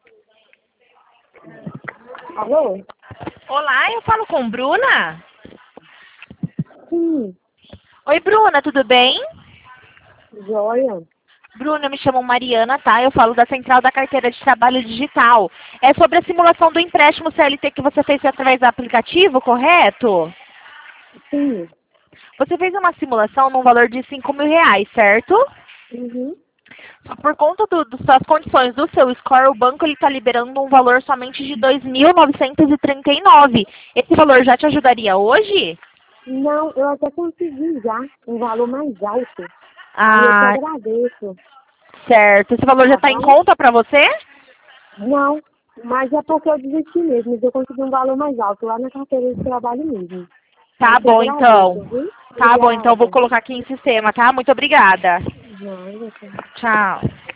Alô? Olá, eu falo com Bruna? Sim, Oi, Bruna, tudo bem? joia. Bruna, eu me chamo Mariana, tá? Eu falo da Central da Carteira de Trabalho Digital. É sobre a simulação do empréstimo CLT que você fez através do aplicativo, correto? Sim. Você fez uma simulação num valor de R$ 5.000, certo? Uhum. Só por conta das suas condições do seu score, o banco está liberando um valor somente de 2.939. Esse valor já te ajudaria hoje? Não, eu até consegui já um valor mais alto. Aí eu te Ah, agradeço, certo. Esse valor já tá está em bom? conta para você? Não, mas é porque eu desisti mesmo, mas eu consegui um valor mais alto lá na carteira de trabalho mesmo. Aí Tá eu te bom, então. agradeço, viu? Tá bom, então eu vou Obrigada. colocar aqui em sistema, tá? Muito obrigada. Nada, tá. Tchau.